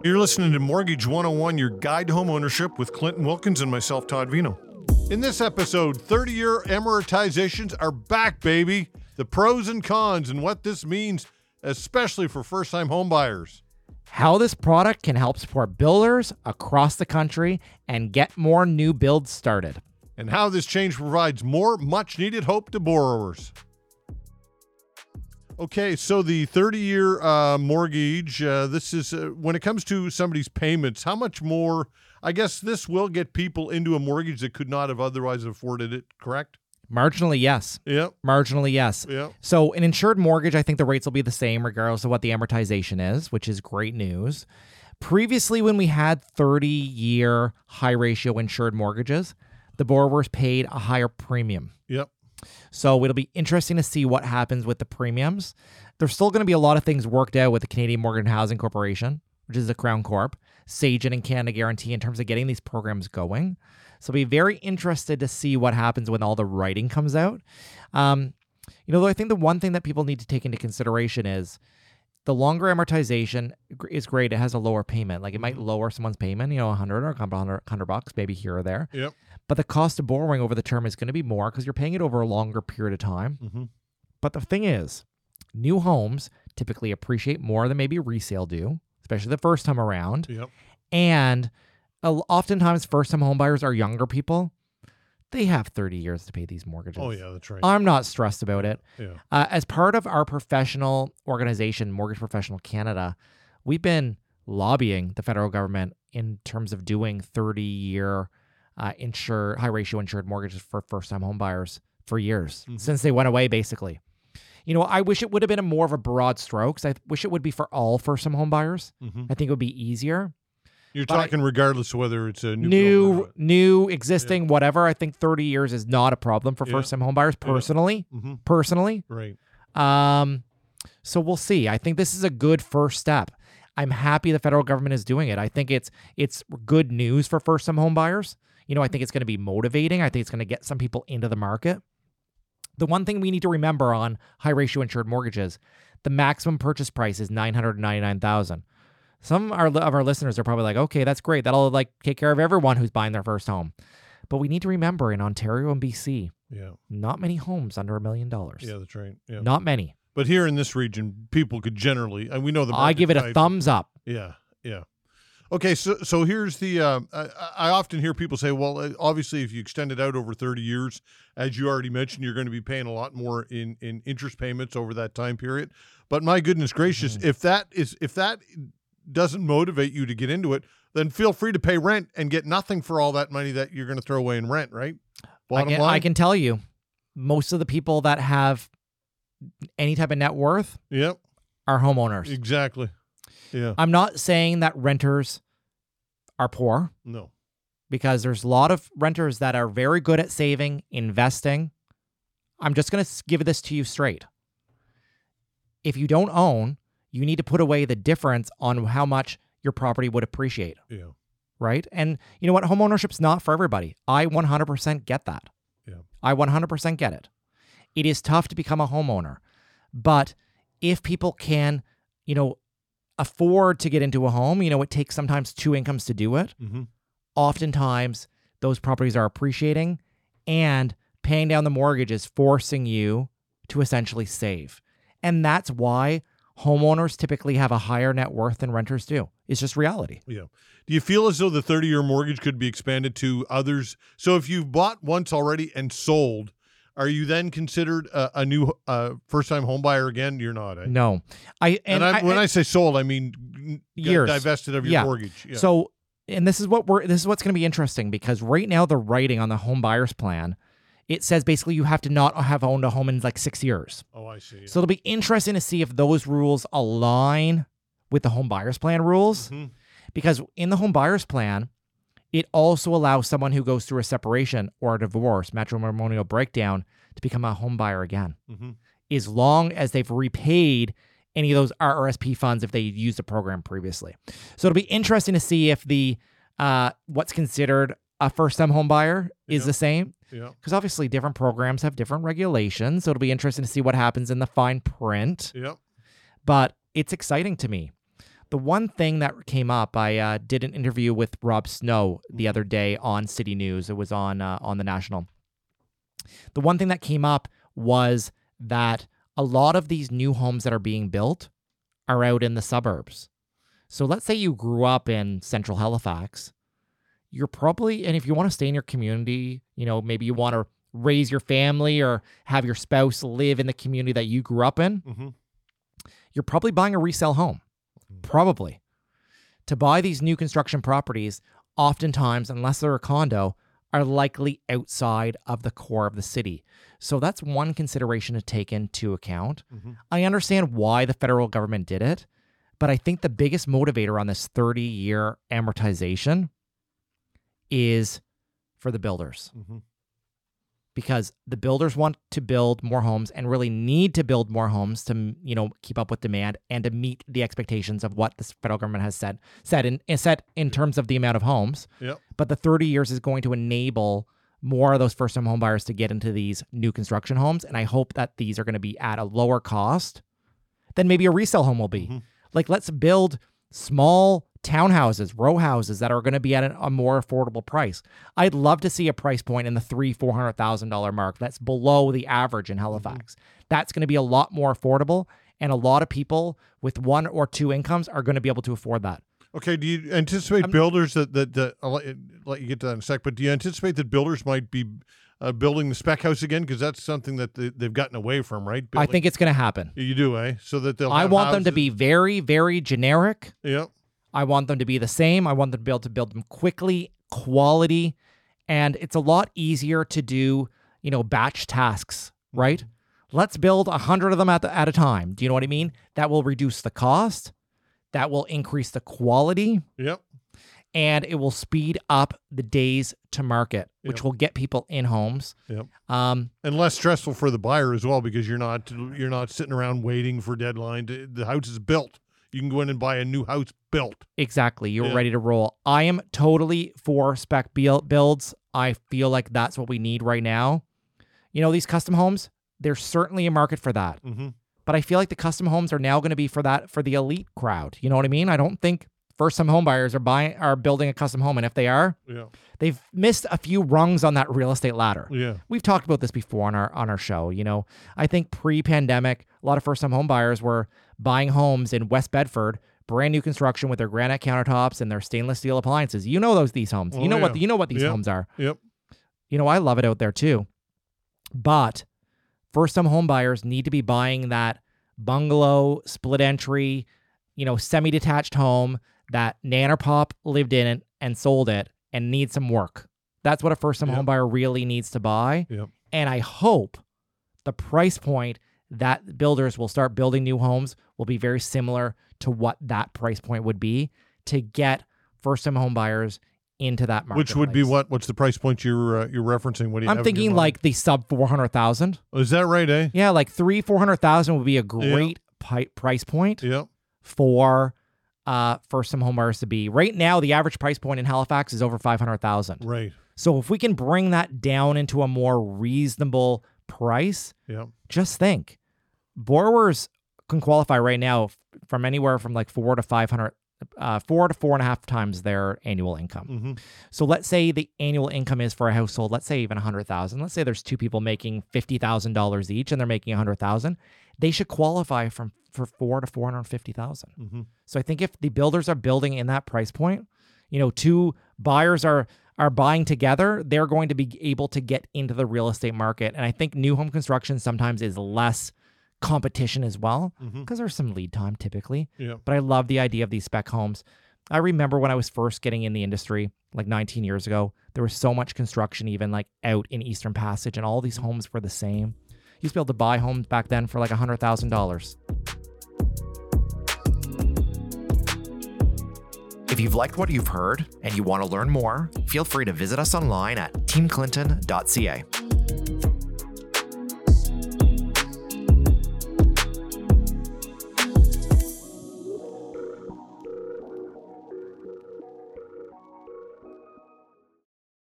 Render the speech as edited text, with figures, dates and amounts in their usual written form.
You're listening to Mortgage 101, your guide to home ownership with Clinton Wilkins and myself, Todd Vino. In this episode, 30-year amortizations are back, baby. The pros and cons and what this means, especially for first-time home buyers. How this product can help support builders across the country and get more new builds started. And how this change provides more much-needed hope to borrowers. Okay, so the 30-year mortgage, this is, when it comes to somebody's payments, how much more, I guess this will get people into a mortgage that could not have otherwise afforded it, correct? Marginally, yes. Yep. Marginally, yes. Yep. So an insured mortgage, I think the rates will be the same regardless of what the amortization is, which is great news. Previously, when we had 30-year high-ratio insured mortgages, the borrowers paid a higher premium. Yep. So it'll be interesting to see what happens with the premiums. There's still going to be a lot of things worked out with the Canadian Mortgage and Housing Corporation, which is the Crown Corp, Sagen and Canada Guarantee in terms of getting these programs going. So I'll be very interested to see what happens when all the writing comes out. I think the one thing that people need to take into consideration is the longer amortization is great. It has a lower payment. Like it might lower someone's payment, $100 or a couple $100, maybe here or there. Yep. But the cost of borrowing over the term is going to be more because you're paying it over a longer period of time. Mm-hmm. But the thing is, new homes typically appreciate more than maybe resale do, especially the first time around. Yep. And oftentimes first-time home buyers are younger people. They have 30 years to pay these mortgages. Oh, yeah, that's right. I'm not stressed about it. Yeah. As part of our professional organization, Mortgage Professional Canada, we've been lobbying the federal government in terms of doing 30-year high-ratio insured mortgages for first-time home buyers for years, since they went away, basically. I wish it would have been more of a broad strokes. I wish it would be for all first-time home buyers. Mm-hmm. I think it would be easier. You're talking regardless of whether it's a new existing, whatever. I think 30 years is not a problem for first-time home buyers, personally. Yeah. Mm-hmm. Personally. Right. So we'll see. I think this is a good first step. I'm happy the federal government is doing it. I think it's good news for first-time home buyers. I think it's going to be motivating. I think it's going to get some people into the market. The one thing we need to remember on high-ratio insured mortgages, the maximum purchase price is $999,000. Some of our listeners are probably like, okay, that's great. That'll take care of everyone who's buying their first home. But we need to remember in Ontario and BC, not many homes under $1 million. Yeah, that's right. Yeah. Not many. But here in this region, people could generally, and we know the market I give it a thumbs up. Yeah, yeah. Okay, so here's the, I often hear people say, well, obviously if you extend it out over 30 years, as you already mentioned, you're going to be paying a lot more in interest payments over that time period. But my goodness gracious, if that doesn't motivate you to get into it, then feel free to pay rent and get nothing for all that money that you're going to throw away in rent, right? Bottom line. I can tell you, most of the people that have any type of net worth are homeowners. Exactly. Yeah. I'm not saying that renters are poor. No. Because there's a lot of renters that are very good at saving, investing. I'm just going to give this to you straight. If you don't own, you need to put away the difference on how much your property would appreciate. Yeah. Right? And you know what? Homeownership's not for everybody. I 100% get that. Yeah. I 100% get it. It is tough to become a homeowner. But if people can, afford to get into a home, it takes sometimes two incomes to do it. Mm-hmm. Oftentimes, those properties are appreciating, and paying down the mortgage is forcing you to essentially save. And that's why homeowners typically have a higher net worth than renters do. It's just reality. Yeah. Do you feel as though the 30-year mortgage could be expanded to others? So if you've bought once already and sold, are you then considered a new first-time home buyer again? You're not, eh? No. When I say sold, I mean years. Divested of your mortgage. Yeah. So, and this is what's going to be interesting, because right now the writing on the home buyer's plan, it says basically you have to not have owned a home in 6 years. Oh, I see. Yeah. So it'll be interesting to see if those rules align with the home buyer's plan rules. Mm-hmm. Because in the home buyer's plan, it also allows someone who goes through a separation or a divorce, matrimonial breakdown, to become a home buyer again. Mm-hmm. As long as they've repaid any of those RRSP funds if they used the program previously. So it'll be interesting to see if the what's considered a first-time home buyer is the same. Yeah. Because obviously different programs have different regulations. So it'll be interesting to see what happens in the fine print. Yeah. But it's exciting to me. The one thing that came up, I did an interview with Rob Snow the other day on City News. It was on the National. The one thing that came up was that a lot of these new homes that are being built are out in the suburbs. So let's say you grew up in central Halifax. You're probably, and if you want to stay in your community, maybe you want to raise your family or have your spouse live in the community that you grew up in, you're probably buying a resale home. Probably. To buy these new construction properties, oftentimes, unless they're a condo, are likely outside of the core of the city. So that's one consideration to take into account. I understand why the federal government did it, but I think the biggest motivator on this 30-year amortization is for the builders. Because the builders want to build more homes and really need to build more homes to, keep up with demand and to meet the expectations of what the federal government has set in terms of the amount of homes. Yep. But the 30 years is going to enable more of those first-time home buyers to get into these new construction homes. And I hope that these are going to be at a lower cost than maybe a resale home will be. Like, let's build small townhouses, row houses that are going to be at a more affordable price. I'd love to see a price point in the $300,000-$400,000 mark. That's below the average in Halifax. That's going to be a lot more affordable, and a lot of people with one or two incomes are going to be able to afford that. Okay, do you anticipate builders that I'll let you get to that in a sec, but do you anticipate that builders might be building the spec house again? Because that's something that they've gotten away from, right? I think it's going to happen. You do, eh? So that they'll I have want houses. them to be very, very generic. Yep. I want them to be the same. I want them to be able to build them quickly, quality, and it's a lot easier to do, batch tasks, right? Let's build 100 of them at a time. Do you know what I mean? That will reduce the cost. That will increase the quality. Yep. And it will speed up the days to market, which will get people in homes. Yep. And less stressful for the buyer as well, because you're not sitting around waiting for deadline. The house is built. You can go in and buy a new house built. Exactly. You're ready to roll. I am totally for spec builds. I feel like that's what we need right now. These custom homes, there's certainly a market for that. But I feel like the custom homes are now going to be for the elite crowd. You know what I mean? I don't think first-time home buyers are building a custom home, and if they are, they've missed a few rungs on that real estate ladder. Yeah. We've talked about this before on our show. I think pre-pandemic, a lot of first-time home buyers were buying homes in West Bedford, brand new construction with their granite countertops and their stainless steel appliances. these homes. Oh, you know what these homes are. Yep. I love it out there too. But first-time home buyers need to be buying that bungalow, split entry, semi-detached home that Nan or Pop lived in it and sold it and needs some work. That's what a first-time home buyer really needs to buy. Yep. And I hope the price point that builders will start building new homes will be very similar to what that price point would be to get first-time home buyers into that market. Which would be what? What's the price point you're referencing? What do you? I'm thinking like the sub 400,000. Is that right? Eh? Yeah, like 400,000 would be a great price point. Yep. For first-time home buyers to be. Right now, the average price point in Halifax is over 500,000. Right. So if we can bring that down into a more reasonable price, just think, borrowers can qualify right now from anywhere from like 4 to 4.5 times their annual income. So let's say the annual income is for a household, let's say even 100,000. Let's say there's two people making $50,000 each and they're making 100,000. They should qualify for 4 to 450,000. So I think if the builders are building in that price point, two buyers are buying together, they're going to be able to get into the real estate market. And I think new home construction sometimes is less competition as well, because there's some lead time typically. But I love the idea of these spec homes. I remember when I was first getting in the industry, like 19 years ago, there was so much construction even like out in Eastern Passage, and all these homes were the same. You used to be able to buy homes back then for like $100,000. If you've liked what you've heard and you want to learn more, feel free to visit us online at teamclinton.ca.